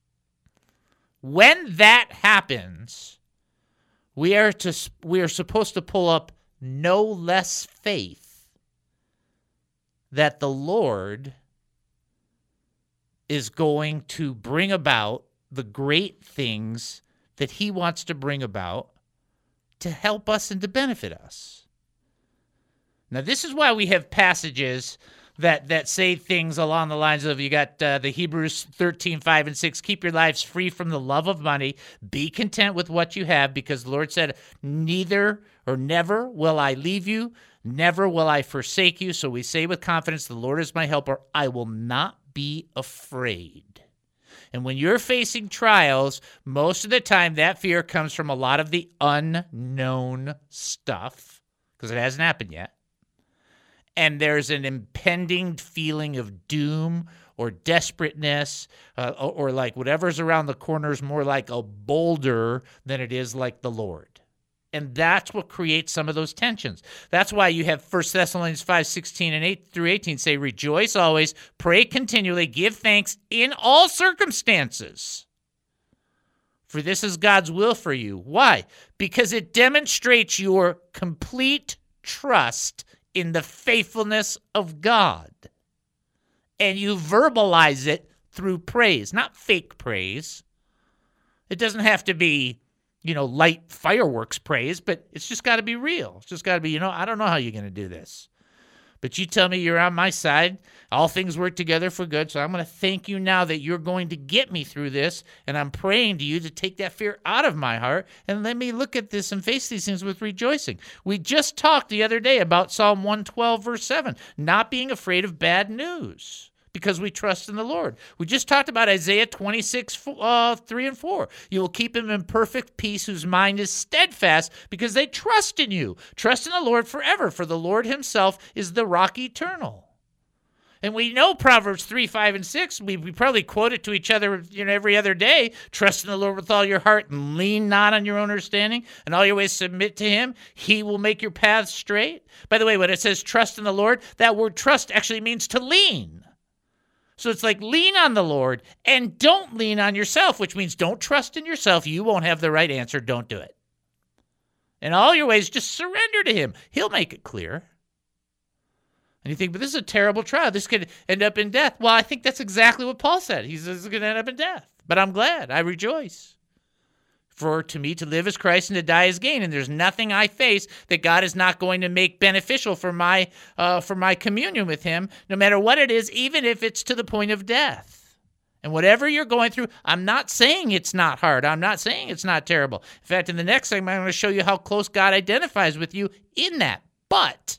When that happens, we are to we are supposed to pull up no less faith that the Lord is going to bring about the great things that he wants to bring about to help us and to benefit us. Now, this is why we have passages that that say things along the lines of, you got uh, the Hebrews thirteen, five and six, keep your lives free from the love of money, be content with what you have, because the Lord said, neither or never will I leave you, never will I forsake you. So we say with confidence, the Lord is my helper, I will not be afraid. And when you're facing trials, most of the time that fear comes from a lot of the unknown stuff, because it hasn't happened yet. And there's an impending feeling of doom or desperateness, uh, or, or like whatever's around the corner is more like a boulder than it is like the Lord. And that's what creates some of those tensions. That's why you have First Thessalonians five, sixteen and eight through eighteen say, rejoice always, pray continually, give thanks in all circumstances. For this is God's will for you. Why? Because it demonstrates your complete trust in the faithfulness of God. And you verbalize it through praise, not fake praise. It doesn't have to be, you know, light fireworks praise, but it's just got to be real. It's just got to be, you know, I don't know how you're going to do this, but you tell me you're on my side. All things work together for good, so I'm going to thank you now that you're going to get me through this, and I'm praying to you to take that fear out of my heart and let me look at this and face these things with rejoicing. We just talked the other day about Psalm one twelve, verse seven, not being afraid of bad news, because we trust in the Lord. We just talked about Isaiah twenty-six, uh, three and four. You will keep him in perfect peace whose mind is steadfast because they trust in you. Trust in the Lord forever, for the Lord himself is the rock eternal. And we know Proverbs three, five, and six. We, we probably quote it to each other, you know, every other day. Trust in the Lord with all your heart and lean not on your own understanding. And all your ways submit to him. He will make your paths straight. By the way, when it says trust in the Lord, that word trust actually means to lean. So it's like lean on the Lord and don't lean on yourself, which means don't trust in yourself. You won't have the right answer. Don't do it. In all your ways, just surrender to him. He'll make it clear. And you think, but this is a terrible trial. This could end up in death. Well, I think that's exactly what Paul said. He says it's going to end up in death. But I'm glad. I rejoice. For to me to live is Christ and to die is gain. And there's nothing I face that God is not going to make beneficial for my uh, for my communion with him, no matter what it is, even if it's to the point of death. And whatever you're going through, I'm not saying it's not hard. I'm not saying it's not terrible. In fact, in the next segment, I'm going to show you how close God identifies with you in that. But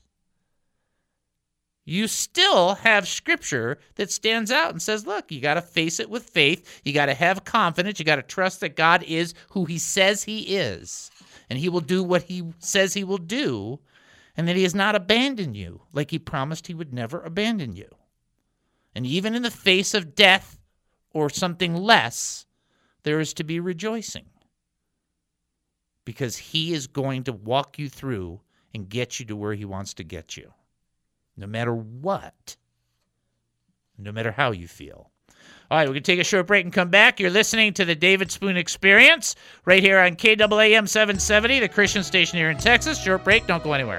you still have scripture that stands out and says, look, you got to face it with faith. You got to have confidence. You got to trust that God is who he says he is, and he will do what he says he will do, and that he has not abandoned you like he promised he would never abandon you. And even in the face of death or something less, there is to be rejoicing, because he is going to walk you through and get you to where he wants to get you. No matter what, no matter how you feel. All right, we're going to take a short break and come back. You're listening to the David Spoon Experience right here on K A A M seven seventy, the Christian station here in Texas. Short break, don't go anywhere.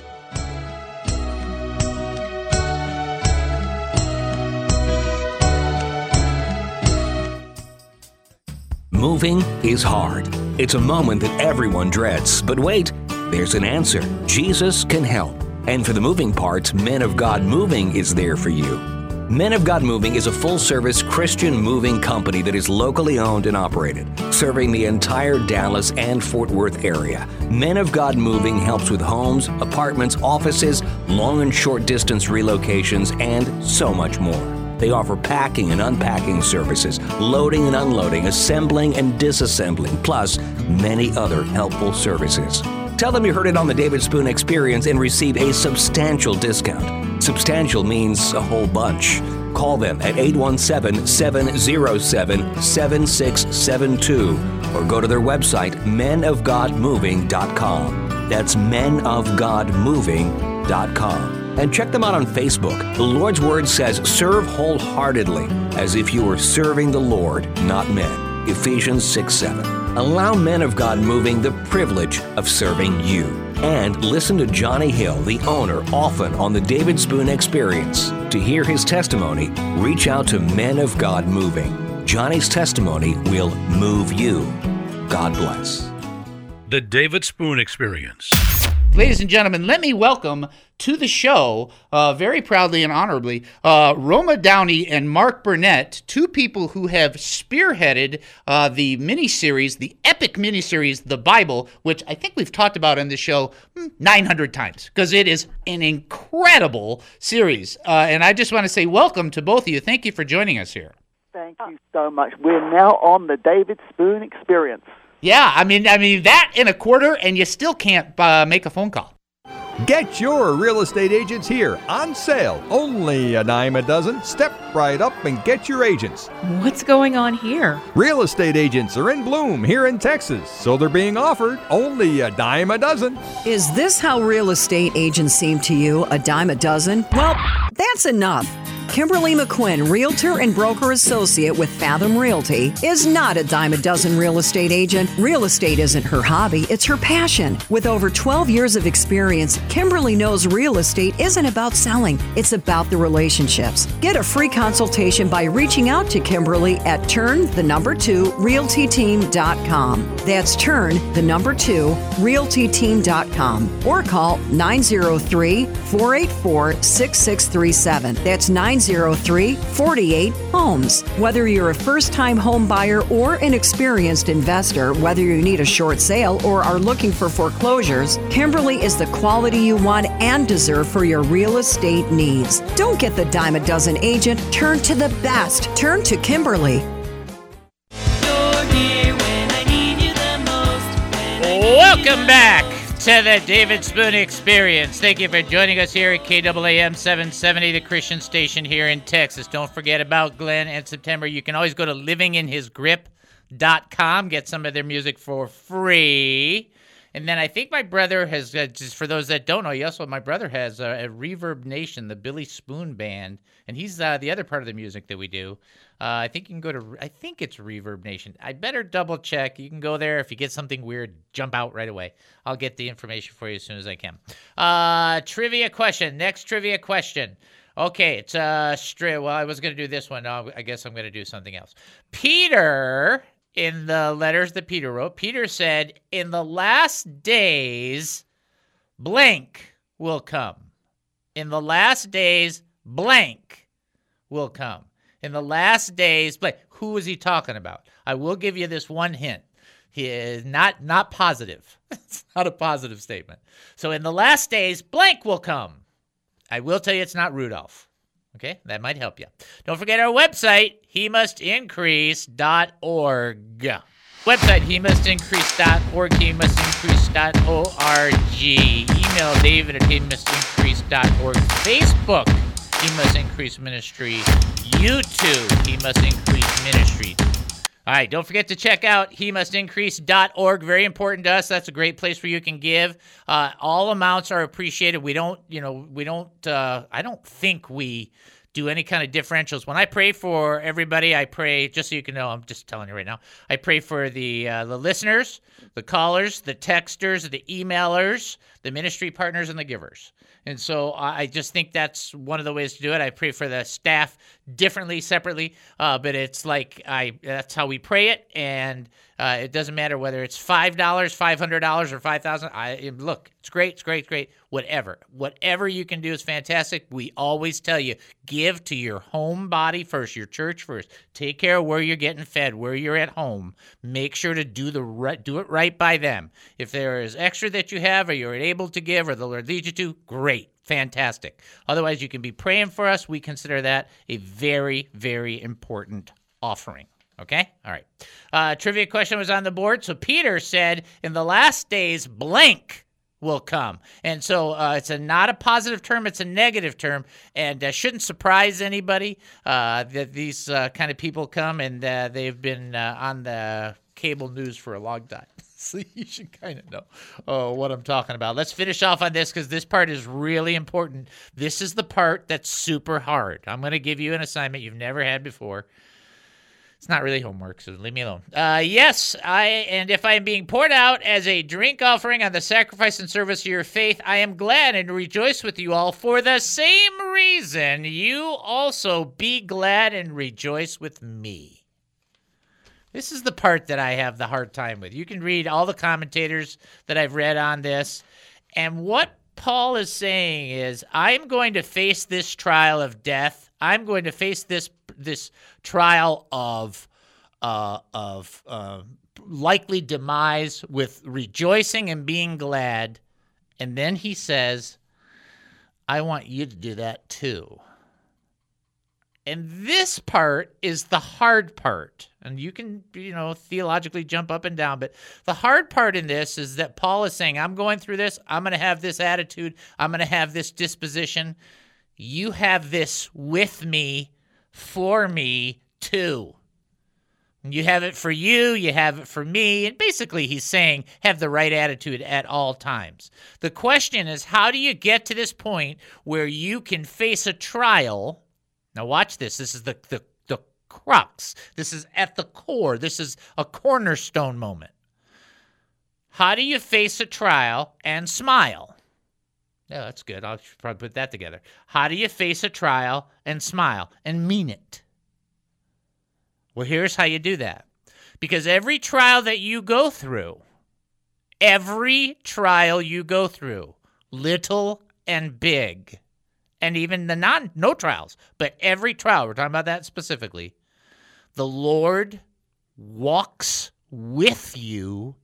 Moving is hard. It's a moment that everyone dreads. But wait, there's an answer. Jesus can help. And for the moving parts, Men of God Moving is there for you. Men of God Moving is a full-service Christian moving company that is locally owned and operated, serving the entire Dallas and Fort Worth area. Men of God Moving helps with homes, apartments, offices, long and short distance relocations, and so much more. They offer packing and unpacking services, loading and unloading, assembling and disassembling, plus many other helpful services. Tell them you heard it on the David Spoon Experience and receive a substantial discount. Substantial means a whole bunch. Call them at eight one seven, seven zero seven, seven six seven two or go to their website, men of god moving dot com. That's men of god moving dot com. And check them out on Facebook. The Lord's Word says, serve wholeheartedly, as if you were serving the Lord, not men. Ephesians six seven. Allow Men of God Moving the privilege of serving you. And listen to Johnny Hill, the owner, often on the David Spoon Experience. To hear his testimony, reach out to Men of God Moving. Johnny's testimony will move you. God bless. The David Spoon Experience. Ladies and gentlemen, let me welcome to the show, uh, very proudly and honorably, uh, Roma Downey and Mark Burnett, two people who have spearheaded uh, the miniseries, the epic miniseries, The Bible, which I think we've talked about on the show nine hundred times, because it is an incredible series. Uh, and I just want to say welcome to both of you. Thank you for joining us here. Thank you so much. We're now on the David Spoon Experience. Yeah, I mean, I mean that in a quarter, and you still can't uh, make a phone call. Get your real estate agents here on sale. Only a dime a dozen. Step right up and get your agents. What's going on here? Real estate agents are in bloom here in Texas, so they're being offered only a dime a dozen. Is this how real estate agents seem to you, a dime a dozen? Well, that's enough. Kimberly McQuinn, Realtor and Broker Associate with Fathom Realty, is not a dime a dozen real estate agent. Real estate isn't her hobby, it's her passion. With over twelve years of experience, Kimberly knows real estate isn't about selling, it's about the relationships. Get a free consultation by reaching out to Kimberly at turn the number two realty team dot com. That's turn the number two realty team dot com or call nine oh three, four eight four, six six three seven. That's nine oh three, four eight, homes. Whether you're a first-time home buyer or an experienced investor, whether you need a short sale or are looking for foreclosures, Kimberly is the quality you want and deserve for your real estate needs. Don't get the dime a dozen agent. Turn to the best. Turn to Kimberly. Welcome back to the David Spoon Experience. Thank you for joining us here at K A A M seven seventy, the Christian station here in Texas. Don't forget about Glenn and September. You can always go to living in his grip dot com, get some of their music for free. And then I think my brother has, uh, just for those that don't know, yes, well, my brother has uh, a Reverb Nation, the Billy Spoon Band, and he's uh, the other part of the music that we do. Uh, I think you can go to, I think it's Reverb Nation. I better double check. You can go there. If you get something weird, jump out right away. I'll get the information for you as soon as I can. Uh, trivia question. Next trivia question. Okay, it's uh, straight. Well, I was going to do this one. No, I guess I'm going to do something else. Peter, in the letters that Peter wrote, Peter said, in the last days, blank will come. In the last days, blank will come. In the last days, blank. Who is he talking about? I will give you this one hint. He is not, not positive. It's not a positive statement. So in the last days, blank will come. I will tell you it's not Rudolph. Okay, that might help you. Don't forget our website, he must increase dot org. Website, he must increase dot org, he must increase dot org. Email David at he must increase dot org. Facebook, He Must Increase Ministry. YouTube, He Must Increase Ministry. All right, don't forget to check out he must increase dot org. Very important to us. That's a great place where you can give. Uh, all amounts are appreciated. We don't, you know, we don't, uh, I don't think we do any kind of differentials. When I pray for everybody, I pray, just so you can know, I'm just telling you right now, I pray for the uh, the listeners, the callers, the texters, the emailers, the ministry partners, and the givers. And so I just think that's one of the ways to do it. I pray for the staff differently, separately, uh, but it's like I that's how we pray it, and uh, it doesn't matter whether it's five dollars, five hundred dollars, or five thousand dollars. I Look, it's great, it's great, it's great, whatever. Whatever you can do is fantastic. We always tell you, give to your home body first, your church first. Take care of where you're getting fed, where you're at home. Make sure to do the right, do it right by them. If there is extra that you have or you're able to give or the Lord leads you to, great. Fantastic. Otherwise, you can be praying for us. We consider that a very, very important offering. Okay? All right. Uh, trivia question was on the board. So Peter said, in the last days, blank will come. And so uh, it's a not a positive term. It's a negative term. And uh, shouldn't surprise anybody uh, that these uh, kind of people come, and uh, they've been uh, on the cable news for a long time. So you should kind of know uh, what I'm talking about. Let's finish off on this because this part is really important. This is the part that's super hard. I'm going to give you an assignment you've never had before. It's not really homework, so leave me alone. Uh, yes, I and if I am being poured out as a drink offering on the sacrifice and service of your faith, I am glad and rejoice with you all. For the same reason, you also be glad and rejoice with me. This is the part that I have the hard time with. You can read all the commentators that I've read on this, and what Paul is saying is, I'm going to face this trial of death. I'm going to face this this trial of uh, of uh, likely demise with rejoicing and being glad. And then he says, I want you to do that too. And this part is the hard part. And you can, you know, theologically jump up and down. But the hard part in this is that Paul is saying, I'm going through this. I'm going to have this attitude. I'm going to have this disposition. You have this with me, for me, too. You have it for you. You have it for me. And basically he's saying, have the right attitude at all times. The question is, how do you get to this point where you can face a trial? Now watch this. This is the, the, the crux. This is at the core. This is a cornerstone moment. How do you face a trial and smile? Yeah, that's good. I'll probably put that together. How do you face a trial and smile and mean it? Well, here's how you do that. Because every trial that you go through, every trial you go through, little and big, and even the non no trials, but every trial, we're talking about that specifically, the Lord walks with you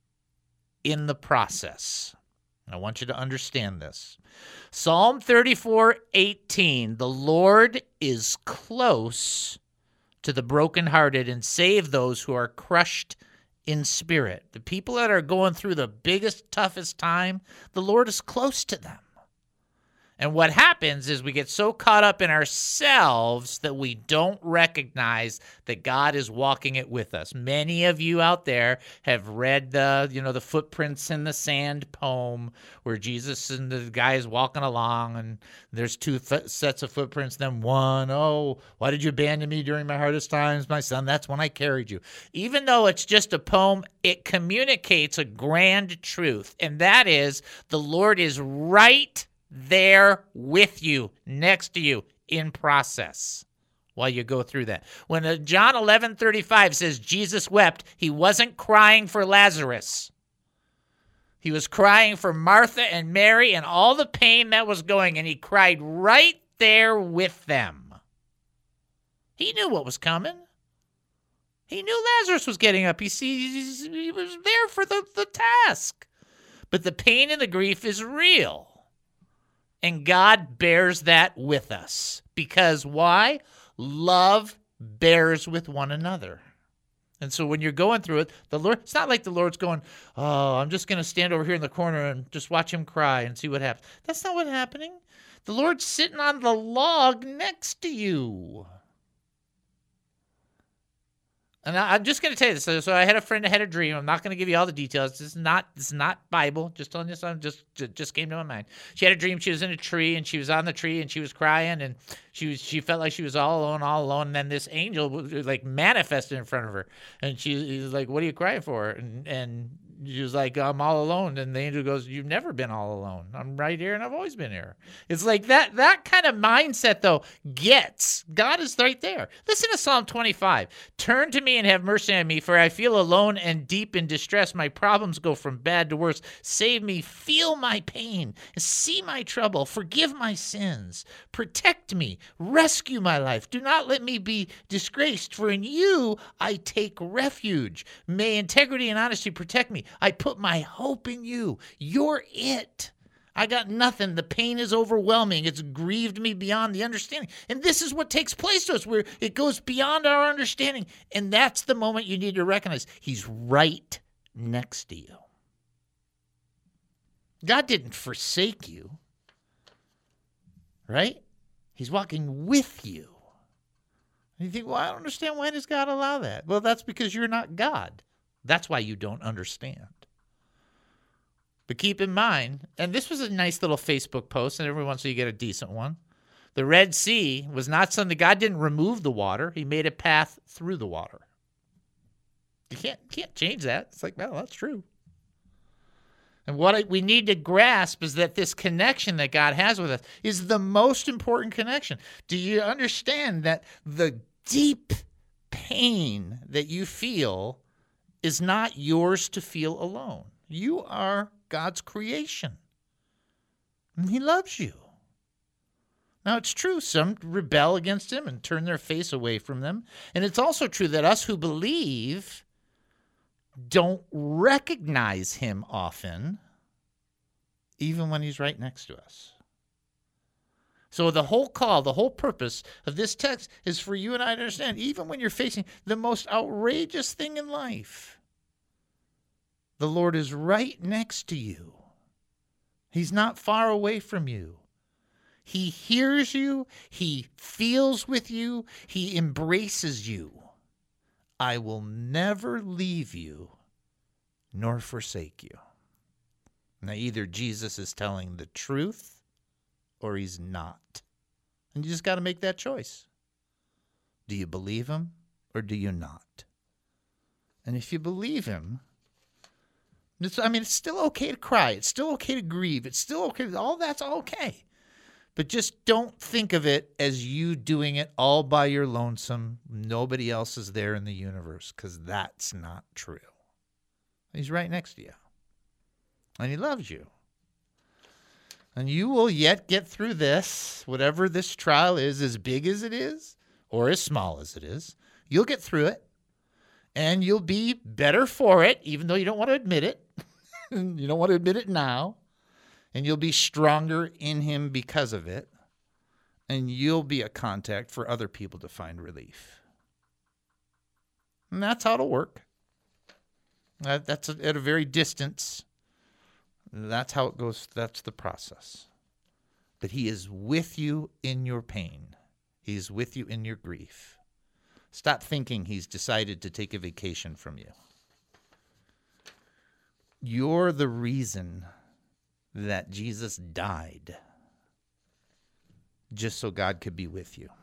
in the process. I want you to understand this. Psalm thirty-four eighteen, the Lord is close to the brokenhearted and save those who are crushed in spirit. The people that are going through the biggest, toughest time, the Lord is close to them. And what happens is we get so caught up in ourselves that we don't recognize that God is walking it with us. Many of you out there have read the, you know, the Footprints in the Sand poem where Jesus and the guy is walking along and there's two f- sets of footprints, then one. Oh, why did you abandon me during my hardest times, my son? That's when I carried you. Even though it's just a poem, it communicates a grand truth, and that is the Lord is right there with you, next to you, in process while you go through that. When uh, John eleven thirty-five says Jesus wept, he wasn't crying for Lazarus. He was crying for Martha and Mary and all the pain that was going, and he cried right there with them. He knew what was coming. He knew Lazarus was getting up. He, sees, he was there for the, the task. But the pain and the grief is real. And God bears that with us. Because why? Love bears with one another. And so when you're going through it, the Lord, it's not like the Lord's going, oh, I'm just going to stand over here in the corner and just watch him cry and see what happens. That's not what's happening. The Lord's sitting on the log next to you. And I, I'm just going to tell you this. So, so I had a friend that had a dream. I'm not going to give you all the details. This is not this is not Bible. Just telling you something. Just just came to my mind. She had a dream. She was in a tree, and she was on the tree, and she was crying, and she was she felt like she was all alone, all alone. And then this angel like manifested in front of her, and she was like, "What are you crying for?" And and she was like, "I'm all alone." And the angel goes, "You've never been all alone. I'm right here, and I've always been here." It's like that that kind of mindset, though, gets God is right there. Listen to Psalm twenty-five. Turn to me and have mercy on me, for I feel alone and deep in distress. My problems go from bad to worse. Save me, feel my pain, see my trouble, forgive my sins, protect me, rescue my life. Do not let me be disgraced, for in you I take refuge. May integrity and honesty protect me. I put my hope in you. You're it. I got nothing. The pain is overwhelming. It's grieved me beyond the understanding. And this is what takes place to us, where it goes beyond our understanding. And that's the moment you need to recognize he's right next to you. God didn't forsake you, right? He's walking with you. And you think, well, I don't understand. Why does God allow that? Well, that's because you're not God. That's why you don't understand. But keep in mind, and this was a nice little Facebook post, and every once in a while you get a decent one. The Red Sea was not something, God didn't remove the water. He made a path through the water. You can't, can't change that. It's like, well, that's true. And what I, we need to grasp is that this connection that God has with us is the most important connection. Do you understand that the deep pain that you feel is not yours to feel alone? You are God's creation, and he loves you. Now, it's true, some rebel against him and turn their face away from them. And it's also true that us who believe don't recognize him often, even when he's right next to us. So the whole call, the whole purpose of this text is for you and I to understand, even when you're facing the most outrageous thing in life, the Lord is right next to you. He's not far away from you. He hears you. He feels with you. He embraces you. I will never leave you nor forsake you. Now, either Jesus is telling the truth or he's not. And you just got to make that choice. Do you believe him or do you not? And if you believe him, it's, I mean, it's still okay to cry. It's still okay to grieve. It's still okay. All that's okay. But just don't think of it as you doing it all by your lonesome. Nobody else is there in the universe, because that's not true. He's right next to you. And he loves you. And you will yet get through this, whatever this trial is, as big as it is or as small as it is. You'll get through it. And you'll be better for it, even though you don't want to admit it. You don't want to admit it now. And you'll be stronger in him because of it. And you'll be a contact for other people to find relief. And that's how it'll work. That, that's a, at a very distance. That's how it goes. That's the process. But he is with you in your pain. He is with you in your grief. Stop thinking he's decided to take a vacation from you. You're the reason that Jesus died, just so God could be with you.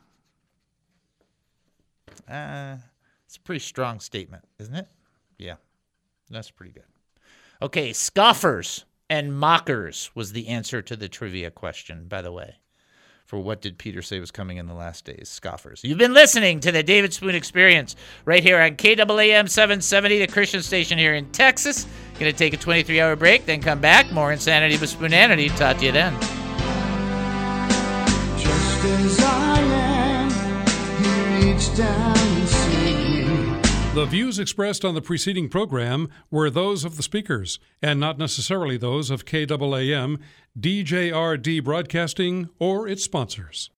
Uh, it's a pretty strong statement, isn't it? Yeah, that's pretty good. Okay, scoffers and mockers was the answer to the trivia question, by the way. For what did Peter say was coming in the last days? Scoffers. You've been listening to the David Spoon Experience right here on K A A M seven seventy, the Christian station here in Texas. Going to take a twenty-three hour break, then come back. More Insanity but Spoonanity. Talk to you then. Just as I am, he reached down and saved me. The views expressed on the preceding program were those of the speakers, and not necessarily those of K A A M, D J R D Broadcasting, or its sponsors.